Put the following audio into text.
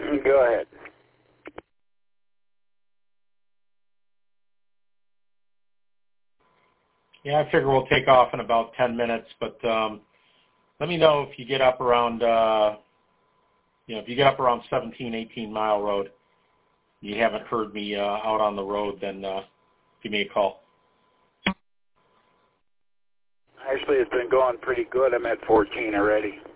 Go ahead. Yeah, I figure we'll take off in about 10 minutes, but let me know if you get up around, if you get up around 17, 18 Mile Road, you haven't heard me out on the road, then give me a call. Actually, it's been going pretty good. I'm at 14 already.